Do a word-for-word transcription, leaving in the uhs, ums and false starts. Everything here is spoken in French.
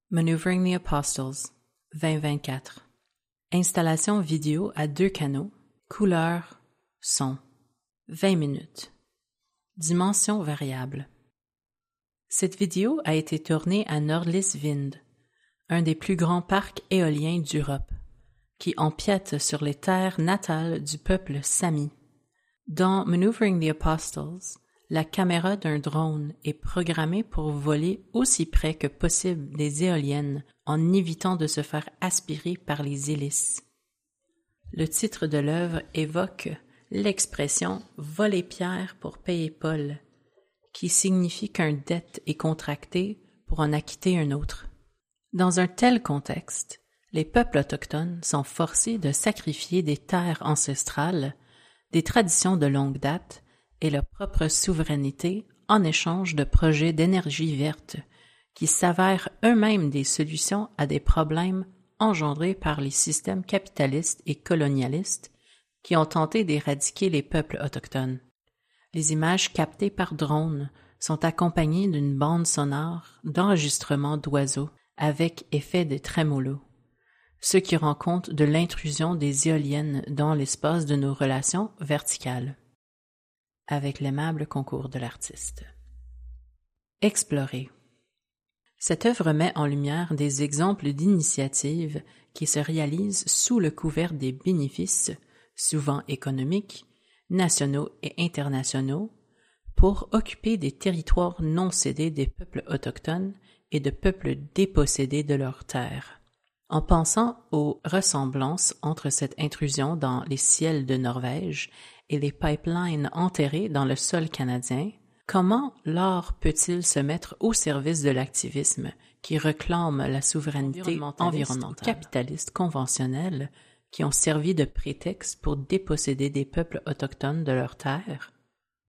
Maneuvering the Apostles, vingt vingt-quatre. Installation vidéo à deux canaux, couleur, son, vingt minutes. Dimension variable. Cette vidéo a été tournée à Nordlis Vind, un des plus grands parcs éoliens d'Europe, qui empiète sur les terres natales du peuple Sami. Dans Maneuvering the Apostles, la caméra d'un drone est programmée pour voler aussi près que possible des éoliennes en évitant de se faire aspirer par les hélices. Le titre de l'œuvre évoque l'expression « voler Pierre pour payer Paul », qui signifie qu'une dette est contractée pour en acquitter un autre. Dans un tel contexte, les peuples autochtones sont forcés de sacrifier des terres ancestrales, des traditions de longue date et leur propre souveraineté en échange de projets d'énergie verte qui s'avèrent eux-mêmes des solutions à des problèmes engendrés par les systèmes capitalistes et colonialistes qui ont tenté d'éradiquer les peuples autochtones. Les images captées par drone sont accompagnées d'une bande sonore d'enregistrement d'oiseaux avec effet de trémolo, ce qui rend compte de l'intrusion des éoliennes dans l'espace de nos relations verticales. Avec l'aimable concours de l'artiste. Explorer. Cette œuvre met en lumière des exemples d'initiatives qui se réalisent sous le couvert des bénéfices, souvent économiques, nationaux et internationaux, pour occuper des territoires non cédés des peuples autochtones et de peuples dépossédés de leurs terres. En pensant aux ressemblances entre cette intrusion dans les ciels de Norvège et les pipelines enterrés dans le sol canadien, comment l'art peut-il se mettre au service de l'activisme qui réclame la souveraineté environnementale capitaliste conventionnelle qui ont servi de prétexte pour déposséder des peuples autochtones de leurs terres?